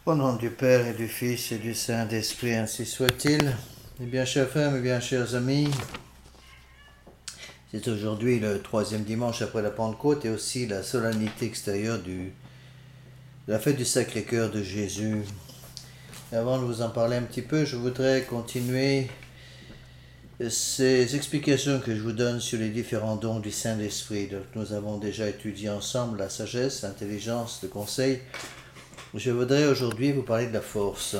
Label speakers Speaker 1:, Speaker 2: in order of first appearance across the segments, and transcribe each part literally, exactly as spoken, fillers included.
Speaker 1: Au nom du Père et du Fils et du Saint-Esprit, ainsi soit-il. Eh bien, chers frères, et bien, chers amis, c'est aujourd'hui le troisième dimanche après la Pentecôte et aussi la solennité extérieure du, de la fête du Sacré-Cœur de Jésus. Et avant de vous en parler un petit peu, je voudrais continuer ces explications que je vous donne sur les différents dons du Saint-Esprit. Donc, nous avons déjà étudié ensemble la sagesse, l'intelligence, le conseil. Je voudrais aujourd'hui vous parler de la force.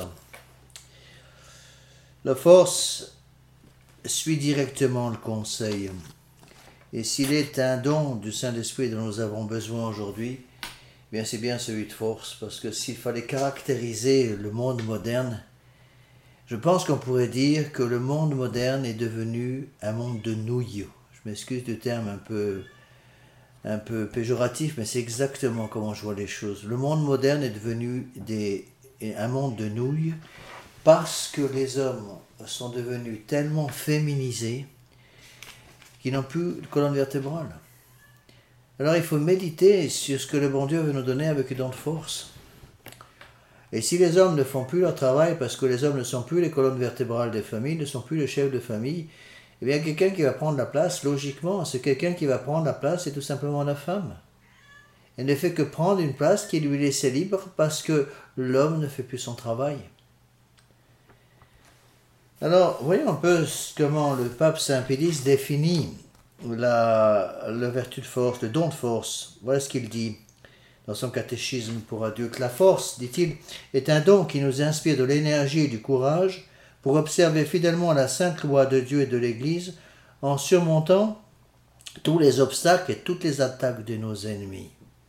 Speaker 1: La force suit directement le conseil. Et s'il est un don du Saint-Esprit dont nous avons besoin aujourd'hui, eh bien c'est bien celui de force, parce que s'il fallait caractériser le monde moderne, je pense qu'on pourrait dire que le monde moderne est devenu un monde de nouilles. Je m'excuse du terme un peu... un peu péjoratif, mais c'est exactement comment je vois les choses. Le monde moderne est devenu des, un monde de nouilles parce que les hommes sont devenus tellement féminisés qu'ils n'ont plus de colonne vertébrale. Alors il faut méditer sur ce que le bon Dieu veut nous donner avec le don de force. Et si les hommes ne font plus leur travail parce que les hommes ne sont plus les colonnes vertébrales des familles, ne sont plus les chefs de famille, eh bien, quelqu'un qui va prendre la place, logiquement, c'est quelqu'un qui va prendre la place, c'est tout simplement la femme. Elle ne fait que prendre une place qui lui est laissée libre parce que l'homme ne fait plus son travail. Alors, voyons un peu comment le pape Saint Pédis définit la, la vertu de force, le don de force. Voilà ce qu'il dit dans son catéchisme pour adultes. La force, dit-il, est un don qui nous inspire de l'énergie et du courage pour observer fidèlement la sainte loi de Dieu et de l'Église en surmontant tous les obstacles et toutes les attaques de nos ennemis.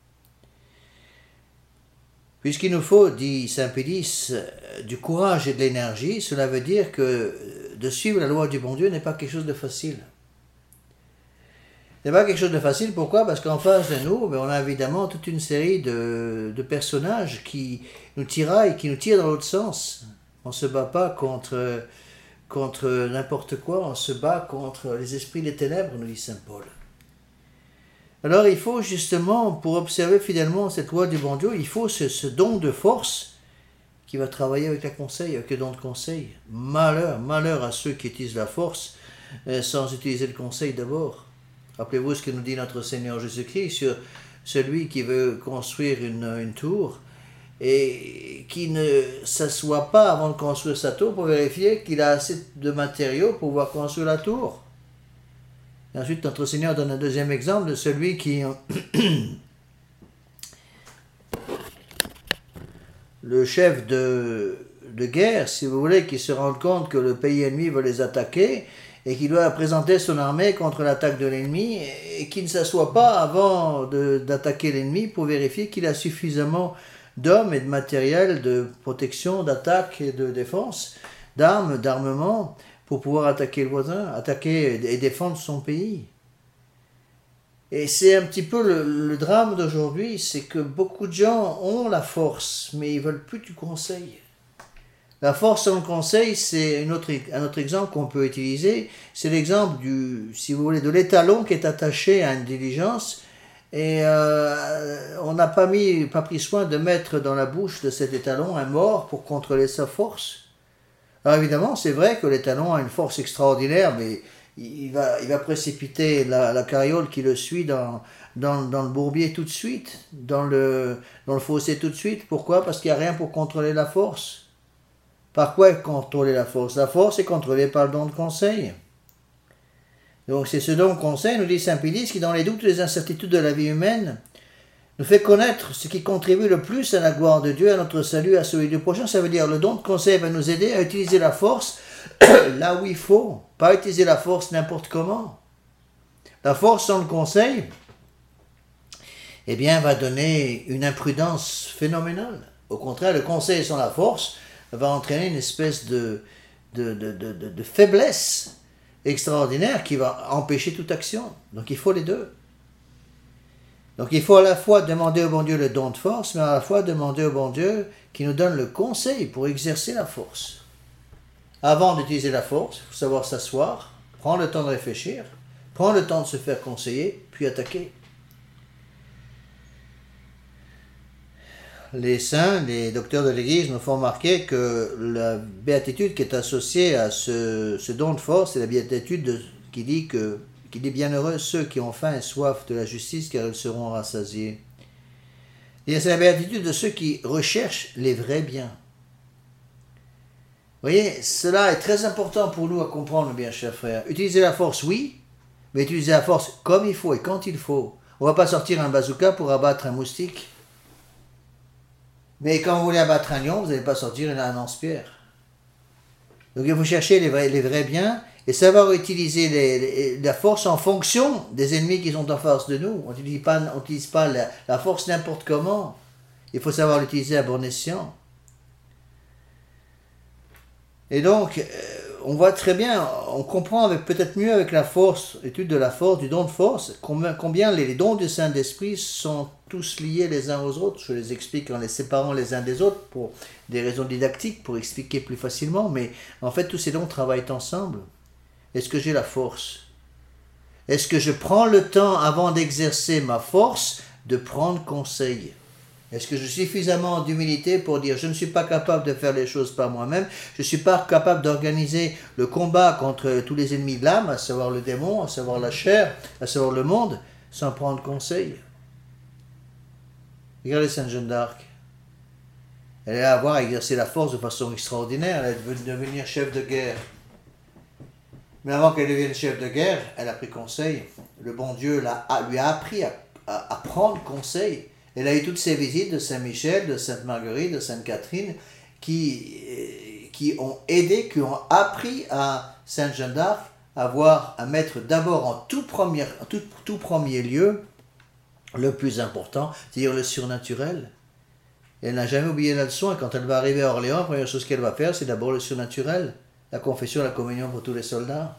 Speaker 1: Puisqu'il nous faut, dit Saint Pédis, du courage et de l'énergie, cela veut dire que de suivre la loi du bon Dieu n'est pas quelque chose de facile. Ce n'est pas quelque chose de facile, pourquoi ? Parce qu'en face de nous, on a évidemment toute une série de, de personnages qui nous tiraillent, qui nous tirent dans l'autre sens. On ne se bat pas contre, contre n'importe quoi, on se bat contre les esprits des ténèbres, nous dit saint Paul. Alors il faut justement, pour observer fidèlement cette loi du bon Dieu, il faut ce, ce don de force qui va travailler avec le conseil, avec le don de conseil. Malheur, malheur à ceux qui utilisent la force euh, sans utiliser le conseil d'abord. Rappelez-vous ce que nous dit notre Seigneur Jésus-Christ sur celui qui veut construire une, une tour et qui ne s'assoit pas avant de construire sa tour pour vérifier qu'il a assez de matériaux pour pouvoir construire la tour. Et ensuite, notre Seigneur donne un deuxième exemple de celui qui... le chef de, de guerre, si vous voulez, qui se rend compte que le pays ennemi va les attaquer et qui doit présenter son armée contre l'attaque de l'ennemi et qui ne s'assoit pas avant de, d'attaquer l'ennemi pour vérifier qu'il a suffisamment d'hommes et de matériel de protection, d'attaque et de défense, d'armes, d'armement, pour pouvoir attaquer le voisin, attaquer et défendre son pays. Et c'est un petit peu le, le drame d'aujourd'hui, c'est que beaucoup de gens ont la force, mais ils ne veulent plus du conseil. La force sans le conseil, c'est une autre, un autre exemple qu'on peut utiliser, c'est l'exemple du, si vous voulez, de l'étalon qui est attaché à une diligence, et euh, on n'a pas mis, pas pris soin de mettre dans la bouche de cet étalon un mort pour contrôler sa force. Alors évidemment, c'est vrai que l'étalon a une force extraordinaire, mais il va, il va précipiter la, la carriole qui le suit dans, dans, dans le bourbier tout de suite, dans le, dans le fossé tout de suite. Pourquoi ? Parce qu'il n'y a rien pour contrôler la force. Par quoi contrôler la force ? La force est contrôlée par le don de conseil. Donc c'est ce don de conseil, nous dit saint Pédis, qui dans les doutes et les incertitudes de la vie humaine, nous fait connaître ce qui contribue le plus à la gloire de Dieu, à notre salut, à celui du prochain. Ça veut dire le don de conseil va nous aider à utiliser la force là où il faut, pas utiliser la force n'importe comment. La force sans le conseil, eh bien, va donner une imprudence phénoménale. Au contraire, le conseil sans la force va entraîner une espèce de, de, de, de, de, de faiblesse extraordinaire qui va empêcher toute action. Donc il faut les deux. Donc il faut à la fois demander au bon Dieu le don de force, mais à la fois demander au bon Dieu qui nous donne le conseil pour exercer la force. Avant d'utiliser la force, il faut savoir s'asseoir, prendre le temps de réfléchir, prendre le temps de se faire conseiller, puis attaquer. les saints, les docteurs de l'Église nous font remarquer que la béatitude qui est associée à ce, ce don de force, c'est la béatitude de, qui dit que qui dit bienheureux ceux qui ont faim et soif de la justice, car ils seront rassasiés. Et c'est la béatitude de ceux qui recherchent les vrais biens. Vous voyez, cela est très important pour nous à comprendre, bien chers frères. Utiliser la force, oui, mais utiliser la force comme il faut et quand il faut. On ne va pas sortir un bazooka pour abattre un moustique. Mais quand vous voulez abattre un lion, vous n'allez pas sortir un lance-pierre. Donc il faut chercher les vrais, les vrais biens et savoir utiliser les, les, la force en fonction des ennemis qui sont en face de nous. On n'utilise pas, on n'utilise pas la, la force n'importe comment. Il faut savoir l'utiliser à bon escient. Et donc, on voit très bien, on comprend avec peut-être mieux avec la force, l'étude de la force, du don de force, combien, combien les, les dons du Saint-Esprit sont tous liés les uns aux autres. Je les explique en les séparant les uns des autres pour des raisons didactiques, pour expliquer plus facilement, mais en fait tous ces dons travaillent ensemble. Est-ce que j'ai la force? Est-ce que je prends le temps avant d'exercer ma force de prendre conseil? Est-ce que je suis suffisamment d'humilité pour dire je ne suis pas capable de faire les choses par moi-même, je ne suis pas capable d'organiser le combat contre tous les ennemis de l'âme, à savoir le démon, à savoir la chair, à savoir le monde, sans prendre conseil? Regardez Sainte Jeanne d'Arc. Elle a avoir exercé la force de façon extraordinaire, elle est devenue chef de guerre. Mais avant qu'elle devienne chef de guerre, elle a pris conseil. Le bon Dieu l'a, lui a appris à, à, à prendre conseil. Elle a eu toutes ces visites de Saint-Michel, de Sainte-Marguerite, de Sainte-Catherine, qui, qui ont aidé, qui ont appris à Sainte Jeanne d'Arc à, voir, à mettre d'abord en tout premier, tout, tout premier lieu le plus important, c'est-à-dire le surnaturel. Et elle n'a jamais oublié la leçon, et quand elle va arriver à Orléans, la première chose qu'elle va faire, c'est d'abord le surnaturel, la confession, la communion pour tous les soldats.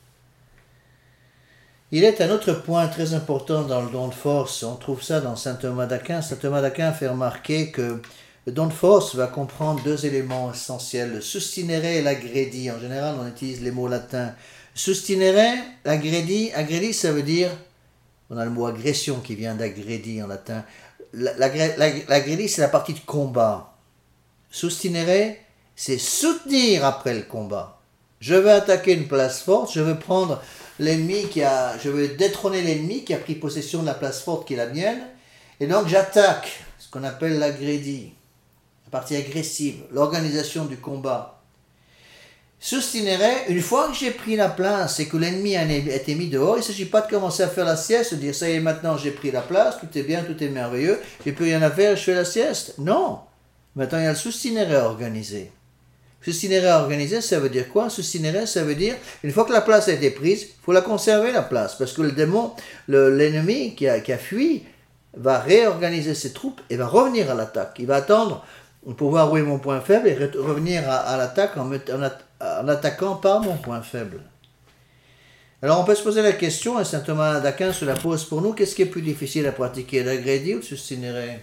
Speaker 1: Il est un autre point très important dans le don de force, on trouve ça dans saint Thomas d'Aquin. Saint Thomas d'Aquin fait remarquer que le don de force va comprendre deux éléments essentiels, le sustinere et l'agredi. En général, on utilise les mots latins. Sustinere, agredi, agredi, ça veut dire, on a le mot agression qui vient d'agredi en latin. L'agredi, c'est la partie de combat. Sustinere, c'est soutenir après le combat. Je veux attaquer une place forte, je veux prendre l'ennemi qui a, je veux détrôner l'ennemi qui a pris possession de la place forte qui est la mienne, et donc j'attaque, ce qu'on appelle l'agredi, la partie agressive, l'organisation du combat. Sustinere, une fois que j'ai pris la place et que l'ennemi a été mis dehors, il ne s'agit pas de commencer à faire la sieste, de dire ça y est, maintenant j'ai pris la place, tout est bien, tout est merveilleux, j'ai plus rien à faire, je fais la sieste. Non, maintenant il y a le sustinere à organiser. Sustinere à organiser, ça veut dire quoi? Sustinere, ça veut dire, une fois que la place a été prise, il faut la conserver, la place. Parce que le démon, le, l'ennemi qui a, qui a fui, va réorganiser ses troupes et va revenir à l'attaque. Il va attendre pour voir où est mon point faible et revenir à, à l'attaque en, en, en attaquant par mon point faible. Alors on peut se poser la question, et saint Thomas d'Aquin se la pose pour nous, qu'est-ce qui est plus difficile à pratiquer, l'agredi ou le sustinere?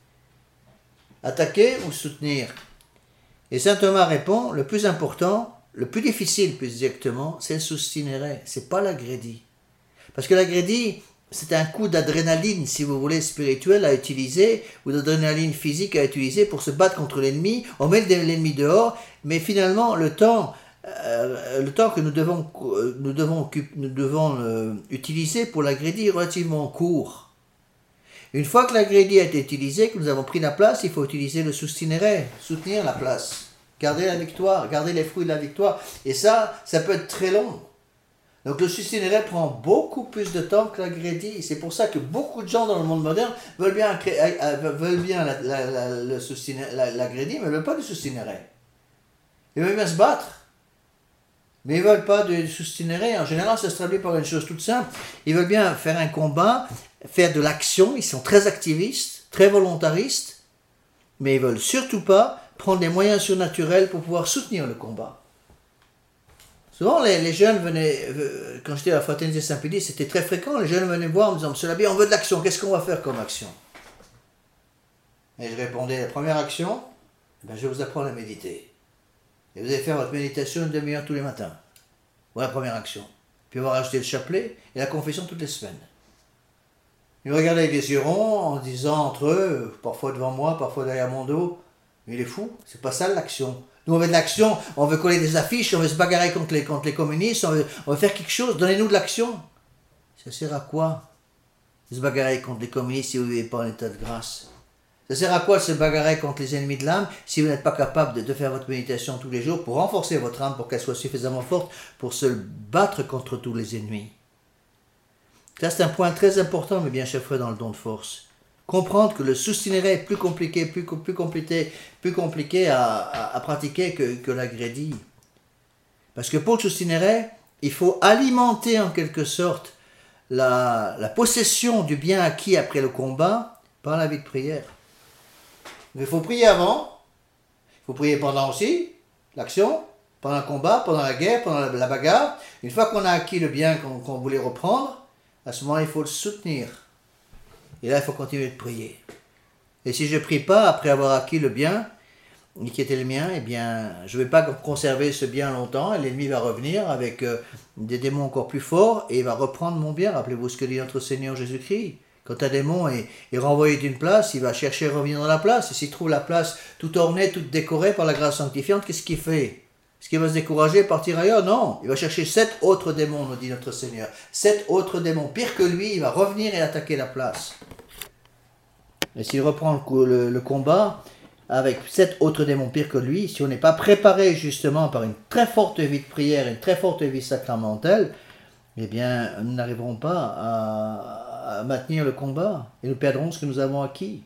Speaker 1: Attaquer ou soutenir? Et saint Thomas répond, le plus important, le plus difficile plus exactement, c'est le sustinere, c'est pas l'agredi. Parce que l'agredi, c'est un coup d'adrénaline, si vous voulez, spirituel à utiliser, ou d'adrénaline physique à utiliser pour se battre contre l'ennemi. On met l'ennemi dehors, mais finalement, le temps, euh, le temps que nous devons, nous devons, nous devons euh, utiliser pour l'agredi est relativement court. Une fois que l'agredi a été utilisé, que nous avons pris la place, il faut utiliser le sustinere, soutenir la place, garder la victoire, garder les fruits de la victoire. Et ça, ça peut être très long. Donc le sustinere prend beaucoup plus de temps que l'agredi. C'est pour ça que beaucoup de gens dans le monde moderne veulent bien, veulent bien la, la, la, le l'agredi, mais ne veulent pas du sustinere. Ils veulent bien se battre, mais ils ne veulent pas du sustinere. En général, ça se traduit par une chose toute simple. Ils veulent bien faire un combat, faire de l'action, ils sont très activistes, très volontaristes, mais ils ne veulent surtout pas prendre des moyens surnaturels pour pouvoir soutenir le combat. Souvent, les, les jeunes venaient, euh, quand j'étais à la Fraternité Saint-Pédis, c'était très fréquent, les jeunes venaient me voir en me disant « Monsieur l'abbé, on veut de l'action, qu'est-ce qu'on va faire comme action ?» Et je répondais « La première action, ben, je vais vous apprendre à méditer. Et vous allez faire votre méditation une demi-heure tous les matins. Voilà la première action. Puis on va rajouter le chapelet et la confession toutes les semaines. » Ils regardaient avec des yeux ronds en disant entre eux, parfois devant moi, parfois derrière mon dos, mais il est fou, c'est pas ça l'action. Nous on veut de l'action, on veut coller des affiches, on veut se bagarrer contre les, contre les communistes, on veut, on veut faire quelque chose, donnez-nous de l'action. Ça sert à quoi de se bagarrer contre les communistes si vous ne vivez pas en état de grâce? Ça sert à quoi de se bagarrer contre les ennemis de l'âme si vous n'êtes pas capable de, de faire votre méditation tous les jours pour renforcer votre âme, pour qu'elle soit suffisamment forte pour se battre contre tous les ennemis? Ça c'est un point très important, mes bien chers frères, dans le don de force. Comprendre que le soustinéret est plus compliqué, plus, plus compliqué, plus compliqué à, à, à pratiquer que, que l'agrédie. Parce que pour le soustinéret, il faut alimenter en quelque sorte la, la possession du bien acquis après le combat par la vie de prière. Il faut prier avant, il faut prier pendant aussi, l'action, pendant le combat, pendant la guerre, pendant la, la bagarre. Une fois qu'on a acquis le bien qu'on qu'on voulait reprendre, à ce moment il faut le soutenir. Et là, il faut continuer de prier. Et si je ne prie pas après avoir acquis le bien, qui était le mien, eh bien, je ne vais pas conserver ce bien longtemps, et l'ennemi va revenir avec euh, des démons encore plus forts, et il va reprendre mon bien. Rappelez-vous ce que dit notre Seigneur Jésus-Christ. Quand un démon est, est renvoyé d'une place, il va chercher à revenir dans la place, et s'il trouve la place tout ornée, toute décorée par la grâce sanctifiante, qu'est-ce qu'il fait? Est-ce qu'il va se décourager et partir ailleurs? Non, il va chercher sept autres démons, nous dit notre Seigneur. Sept autres démons, pire que lui, il va revenir et attaquer la place. Et s'il reprend le, le, le combat avec sept autres démons pires que lui, si on n'est pas préparé justement par une très forte vie de prière, une très forte vie sacramentelle, eh bien, nous n'arriverons pas à, à maintenir le combat et nous perdrons ce que nous avons acquis.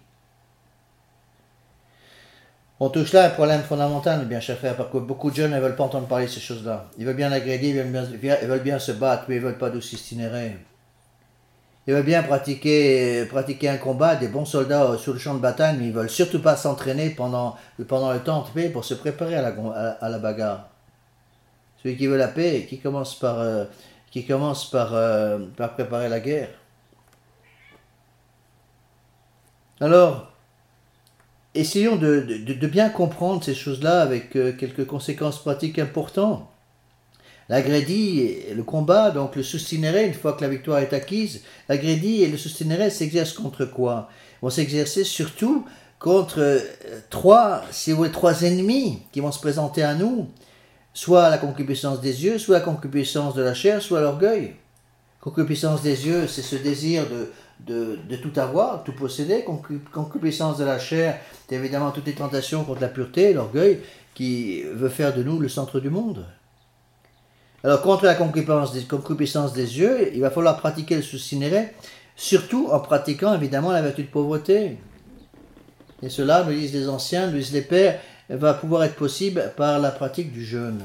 Speaker 1: On touche là un problème fondamental, bien cher frère, parce que beaucoup de jeunes ne veulent pas entendre parler de ces choses-là. Ils veulent bien l'agrédir, ils veulent bien, ils veulent bien se battre, mais ils ne veulent pas d'ostinérer. Ils veulent bien pratiquer, pratiquer un combat, des bons soldats sur le champ de bataille, mais ils ne veulent surtout pas s'entraîner pendant, pendant le temps de paix pour se préparer à la, à, à la bagarre. Celui qui veut la paix, qui commence par, euh, qui commence par, euh, par préparer la guerre. Alors, essayons de, de, de bien comprendre ces choses-là avec euh, quelques conséquences pratiques importantes. L'agrédie, le combat, donc le soustinéret, une fois que la victoire est acquise, l'agrédie et le soustinéret s'exercent contre quoi? Ils vont s'exercer surtout contre euh, trois, si vous voulez, trois ennemis qui vont se présenter à nous, soit la concupiscence des yeux, soit la concupiscence de la chair, soit l'orgueil. Concupiscence des yeux, c'est ce désir de, de, de tout avoir, de tout posséder. Concupiscence de la chair, c'est évidemment toutes les tentations contre la pureté, l'orgueil, qui veut faire de nous le centre du monde. Alors, contre la concupiscence des, concupiscence des yeux, il va falloir pratiquer le soustinéret, surtout en pratiquant évidemment la vertu de pauvreté. Et cela, nous disent les anciens, nous disent les pères, va pouvoir être possible par la pratique du jeûne.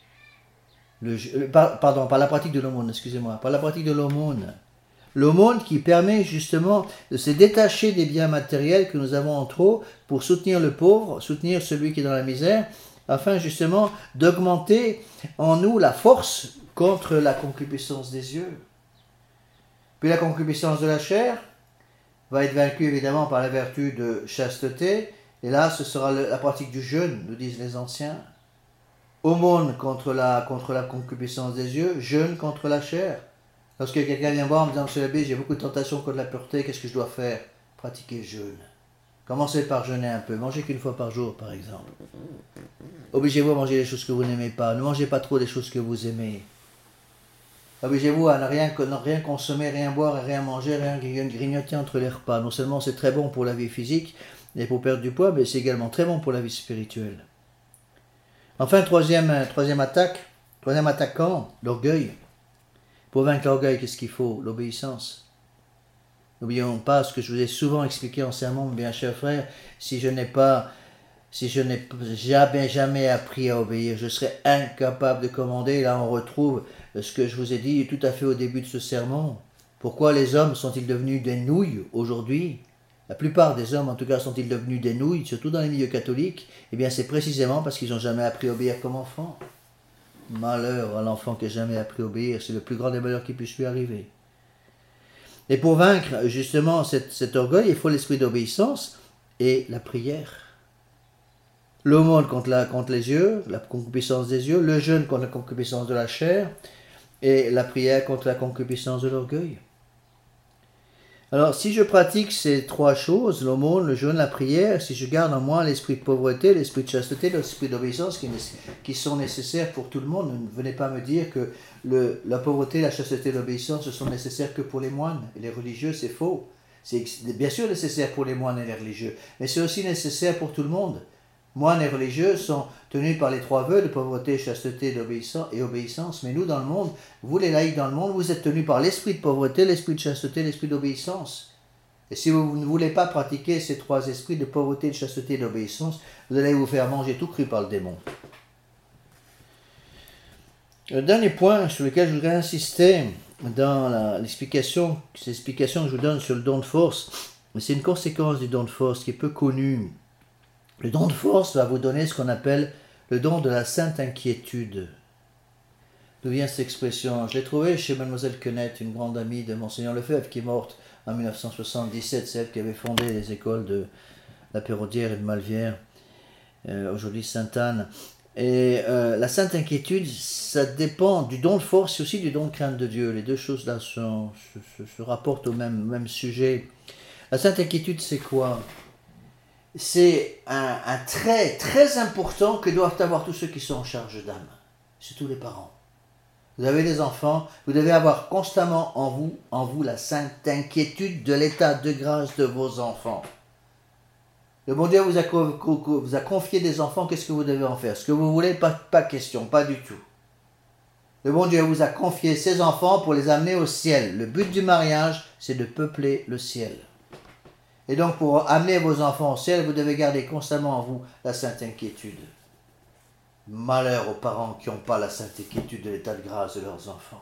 Speaker 1: Le, par, pardon, par la pratique de l'aumône, excusez-moi, par la pratique de l'aumône. L'aumône qui permet justement de se détacher des biens matériels que nous avons en trop pour soutenir le pauvre, soutenir celui qui est dans la misère, afin justement d'augmenter en nous la force contre la concupiscence des yeux. Puis la concupiscence de la chair va être vaincue évidemment par la vertu de chasteté, et là ce sera la pratique du jeûne, nous disent les anciens. Aumône contre la, contre la concupiscence des yeux, jeûne contre la chair. Lorsque quelqu'un vient voir en me disant, Monsieur l'abbé, j'ai beaucoup de tentations contre la pureté, qu'est-ce que je dois faire? Pratiquer le jeûne. Commencez par jeûner un peu, mangez qu'une fois par jour par exemple. Obligez-vous à manger les choses que vous n'aimez pas, ne mangez pas trop des choses que vous aimez. Obligez-vous à ne rien, ne rien consommer, rien boire, rien manger, rien grignoter entre les repas. Non seulement c'est très bon pour la vie physique et pour perdre du poids, mais c'est également très bon pour la vie spirituelle. Enfin, troisième, troisième attaque, troisième attaquant, l'orgueil. Pour vaincre l'orgueil, qu'est-ce qu'il faut? L'obéissance. N'oublions pas ce que je vous ai souvent expliqué en sermon, bien chers frères, si je n'ai pas, si je n'ai jamais, jamais appris à obéir, je serai incapable de commander. Là, on retrouve ce que je vous ai dit tout à fait au début de ce sermon. Pourquoi les hommes sont-ils devenus des nouilles aujourd'hui? La plupart des hommes, en tout cas, sont-ils devenus des nouilles, surtout dans les milieux catholiques? Eh bien, c'est précisément parce qu'ils n'ont jamais appris à obéir comme enfants. Malheur à l'enfant qui n'a jamais appris à obéir, c'est le plus grand des malheurs qui puisse lui arriver. Et pour vaincre justement cet, cet orgueil, il faut l'esprit d'obéissance et la prière. L'aumône contre, la, contre les yeux, la concupiscence des yeux, le jeûne contre la concupiscence de la chair, et la prière contre la concupiscence de l'orgueil. Alors, si je pratique ces trois choses, l'aumône, le jeûne, la prière, si je garde en moi l'esprit de pauvreté, l'esprit de chasteté, l'esprit d'obéissance qui, qui sont nécessaires pour tout le monde, ne venez pas me dire que le, la pauvreté, la chasteté et l'obéissance ne sont nécessaires que pour les moines et les religieux, c'est faux. C'est bien sûr nécessaire pour les moines et les religieux, mais c'est aussi nécessaire pour tout le monde. Moines et religieux sont tenus par les trois vœux de pauvreté, chasteté et obéissance, mais nous dans le monde, vous les laïcs dans le monde, vous êtes tenus par l'esprit de pauvreté, l'esprit de chasteté, l'esprit d'obéissance. Et si vous ne voulez pas pratiquer ces trois esprits de pauvreté, de chasteté et d'obéissance, vous allez vous faire manger tout cru par le démon. Le dernier point sur lequel je voudrais insister dans l'explication, cette explication que je vous donne sur le don de force, c'est une conséquence du don de force qui est peu connue. Le don de force va vous donner ce qu'on appelle le don de la sainte inquiétude. D'où vient cette expression? Je l'ai trouvée chez Mademoiselle Quenette, une grande amie de Monseigneur Lefebvre, qui est morte en mille neuf cent soixante-dix-sept, celle qui avait fondé les écoles de la Péraudière et de Malvière, euh, aujourd'hui Sainte-Anne. Et euh, la sainte inquiétude, ça dépend du don de force et aussi du don de crainte de Dieu. Les deux choses-là sont, se, se, se rapportent au même, même sujet. La sainte inquiétude, c'est quoi? C'est un, un trait très important que doivent avoir tous ceux qui sont en charge d'âme. C'est tous les parents. Vous avez des enfants, vous devez avoir constamment en vous, en vous la sainte inquiétude de l'état de grâce de vos enfants. Le bon Dieu vous a, vous a confié des enfants, qu'est-ce que vous devez en faire? Ce que vous voulez, pas, pas question, pas du tout. Le bon Dieu vous a confié ses enfants pour les amener au ciel. Le but du mariage, c'est de peupler le ciel. Et donc, pour amener vos enfants au ciel, vous devez garder constamment en vous la sainte inquiétude. Malheur aux parents qui n'ont pas la sainte inquiétude de l'état de grâce de leurs enfants.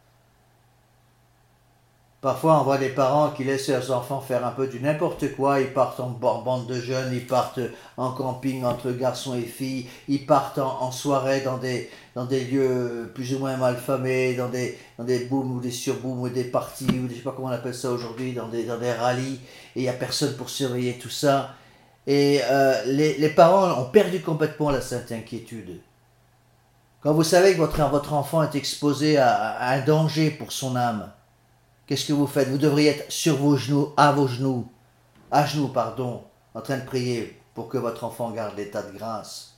Speaker 1: Parfois, on voit des parents qui laissent leurs enfants faire un peu du n'importe quoi. Ils partent en bande de jeunes, ils partent en camping entre garçons et filles, ils partent en, en soirée dans des, dans des lieux plus ou moins malfamés, dans des, dans des booms ou des surbooms ou des parties, ou des, je ne sais pas comment on appelle ça aujourd'hui, dans des, dans des rallyes, et il n'y a personne pour surveiller tout ça. Et euh, les, les parents ont perdu complètement la sainte inquiétude. Quand vous savez que votre, votre enfant est exposé à, à un danger pour son âme, qu'est-ce que vous faites? Vous devriez être sur vos genoux, à vos genoux, à genoux, pardon, en train de prier pour que votre enfant garde l'état de grâce.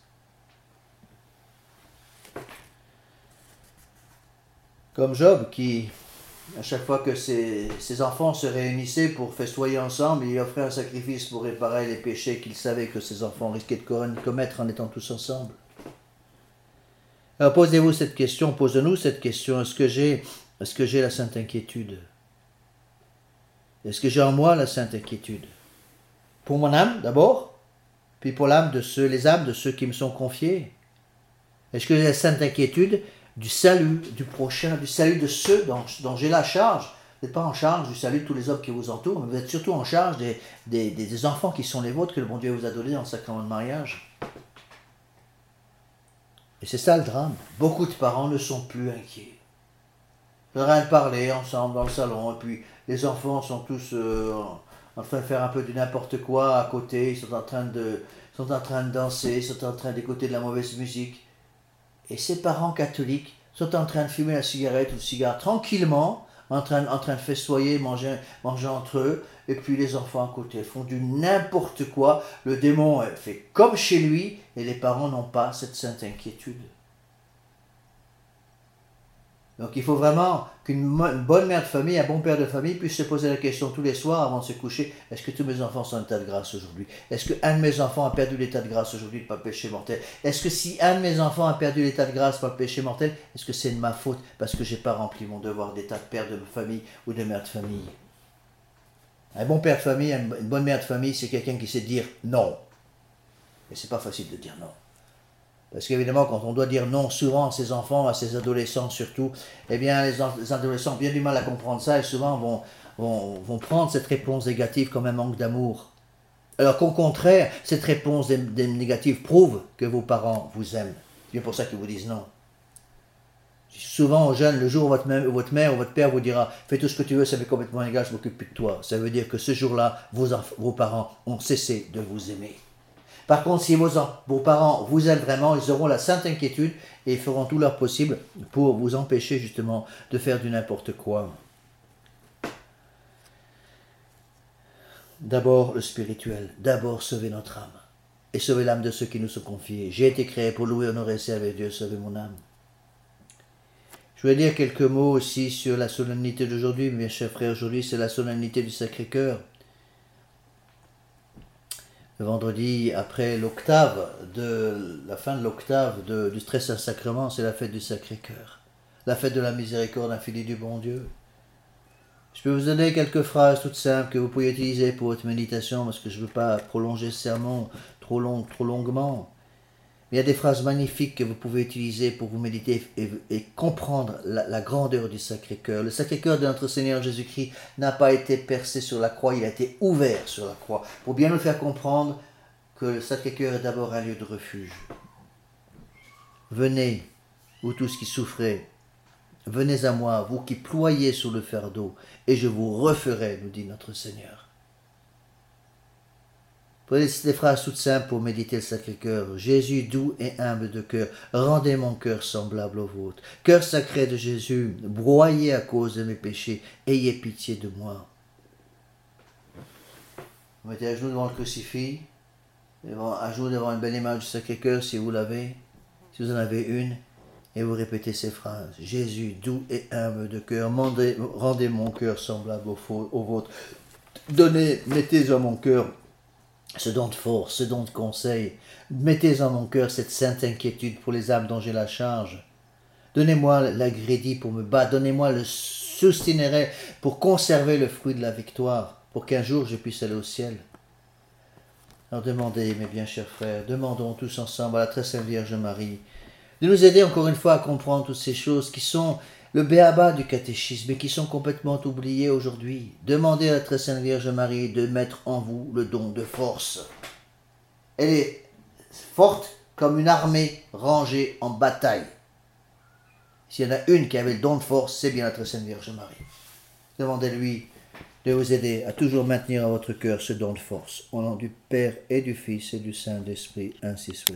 Speaker 1: Comme Job, qui, à chaque fois que ses, ses enfants se réunissaient pour festoyer ensemble, il offrait un sacrifice pour réparer les péchés qu'il savait que ses enfants risquaient de commettre en étant tous ensemble. Alors posez-vous cette question, posez-nous cette question, est-ce que j'ai, est-ce que j'ai la sainte inquiétude? Est-ce que j'ai en moi la sainte inquiétude? Pour mon âme d'abord, puis pour l'âme de ceux, les âmes de ceux qui me sont confiés. Est-ce que j'ai la sainte inquiétude du salut du prochain, du salut de ceux dont, dont j'ai la charge? Vous n'êtes pas en charge du salut de tous les hommes qui vous entourent, mais vous êtes surtout en charge des, des, des, des enfants qui sont les vôtres, que le bon Dieu vous a donnés dans le sacrement de mariage. Et c'est ça le drame. Beaucoup de parents ne sont plus inquiets. Ils sont en train de parler ensemble dans le salon, et puis les enfants sont tous euh, en train de faire un peu du n'importe quoi à côté, ils sont en train de, sont en train de danser, ils sont en train d'écouter de la mauvaise musique. Et ces parents catholiques sont en train de fumer la cigarette ou le cigare tranquillement, en train, en train de festoyer, manger, manger entre eux, et puis les enfants à côté font du n'importe quoi. Le démon fait comme chez lui, et les parents n'ont pas cette sainte inquiétude. Donc il faut vraiment qu'une bonne mère de famille, un bon père de famille puisse se poser la question tous les soirs avant de se coucher, est-ce que tous mes enfants sont en état de grâce aujourd'hui? Est-ce qu'un de mes enfants a perdu l'état de grâce aujourd'hui par le péché mortel? Est-ce que si un de mes enfants a perdu l'état de grâce par le péché mortel, est-ce que c'est de ma faute parce que je n'ai pas rempli mon devoir d'état de père de famille ou de mère de famille? Un bon père de famille, une bonne mère de famille, c'est quelqu'un qui sait dire non. Et c'est pas facile de dire non. Parce qu'évidemment, quand on doit dire non souvent à ses enfants, à ses adolescents surtout, eh bien, les, les adolescents ont bien du mal à comprendre ça et souvent vont, vont, vont prendre cette réponse négative comme un manque d'amour. Alors qu'au contraire, cette réponse négative prouve que vos parents vous aiment. C'est bien pour ça qu'ils vous disent non. Souvent aux jeunes, le jour où votre mère, votre mère ou votre père vous dira « fais tout ce que tu veux, ça m'est complètement égal, je m'occupe plus de toi », ça veut dire que ce jour-là, vos, vos parents ont cessé de vous aimer. Par contre, si vos, vos parents vous aiment vraiment, ils auront la sainte inquiétude et ils feront tout leur possible pour vous empêcher justement de faire du n'importe quoi. D'abord le spirituel, d'abord sauver notre âme et sauver l'âme de ceux qui nous sont confiés. J'ai été créé pour louer, honorer, servir Dieu, sauver mon âme. Je voulais dire quelques mots aussi sur la solennité d'aujourd'hui. Mes chers frères, aujourd'hui c'est la solennité du Sacré-Cœur. Le vendredi après l'octave, de la fin de l'octave de, du Très Saint Sacrement, c'est la fête du Sacré-Cœur. La fête de la miséricorde infinie du bon Dieu. Je peux vous donner quelques phrases toutes simples que vous pouvez utiliser pour votre méditation, parce que je ne veux pas prolonger ce sermon trop, long, trop longuement. Mais il y a des phrases magnifiques que vous pouvez utiliser pour vous méditer et, et comprendre la, la grandeur du Sacré-Cœur. Le Sacré-Cœur de notre Seigneur Jésus-Christ n'a pas été percé sur la croix, il a été ouvert sur la croix, pour bien nous faire comprendre que le Sacré-Cœur est d'abord un lieu de refuge. Venez, vous tous qui souffrez, venez à moi, vous qui ployez sous le fardeau, et je vous referai, nous dit notre Seigneur. Prenez ces phrases toutes simples pour méditer le Sacré-Cœur. Jésus doux et humble de cœur, rendez mon cœur semblable au vôtre. Cœur sacré de Jésus, broyé à cause de mes péchés, ayez pitié de moi. Vous mettez à genoux devant le crucifix, à genoux devant une belle image du Sacré-Cœur si vous l'avez, si vous en avez une. Et vous répétez ces phrases. Jésus, doux et humble de cœur, rendez mon cœur semblable au, faux, au vôtre. Donnez, mettez en mon cœur ce don de force, ce don de conseil. Mettez en mon cœur cette sainte inquiétude pour les âmes dont j'ai la charge. Donnez-moi l'agrédit pour me battre. Donnez-moi le soustinéret pour conserver le fruit de la victoire, pour qu'un jour je puisse aller au ciel. Alors demandez, mes bien chers frères, demandons tous ensemble à la très sainte Vierge Marie, de nous aider encore une fois à comprendre toutes ces choses qui sont le béaba du catéchisme et qui sont complètement oubliées aujourd'hui. Demandez à la très sainte Vierge Marie de mettre en vous le don de force. Elle est forte comme une armée rangée en bataille. S'il y en a une qui avait le don de force, c'est bien la très sainte Vierge Marie. Demandez-lui de vous aider à toujours maintenir à votre cœur ce don de force. Au nom du Père et du Fils et du Saint-Esprit, ainsi soit.